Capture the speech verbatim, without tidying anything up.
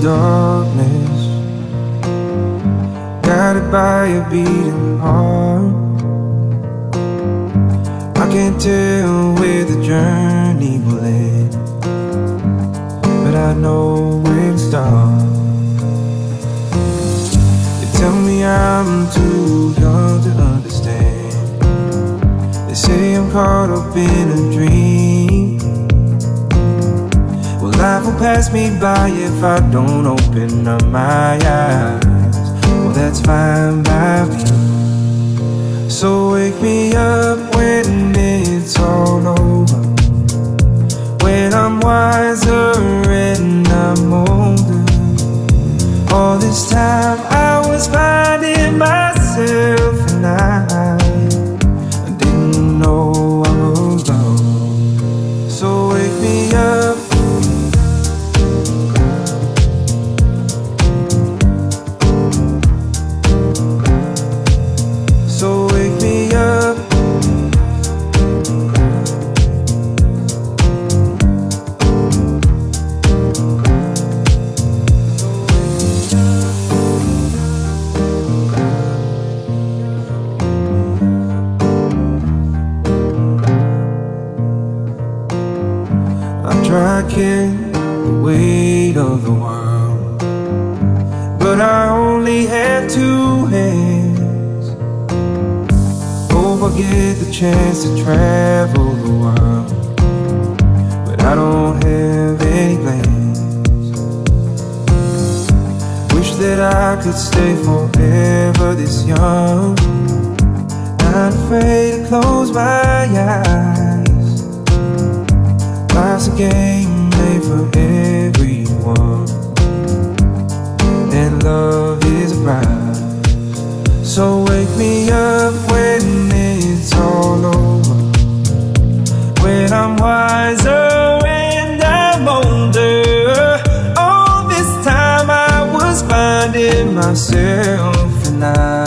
darkness, guided by a beating heart. I can't tell where the journey will end, but I know where to start. They tell me I'm too young to understand. They say I'm caught up in a dream. Well, life will pass me by if I don't open up my eyes. Well, that's fine by me. So wake me up when it's all over, when I'm wiser and I'm older. All this time I was finding myself, and I, I didn't know I was lost. So wake me up. So wake me up. I try carrying the weight of the world, but I only have two hands. Hope I get the chance to travel the world, but I don't have any plans. Wish that I could stay forever this young, not afraid to close my eyes. Life's a game made for everyone, and love is a prize. So wake me up when it's all over, when I'm wiser and I'm older. All this time I was finding myself, and I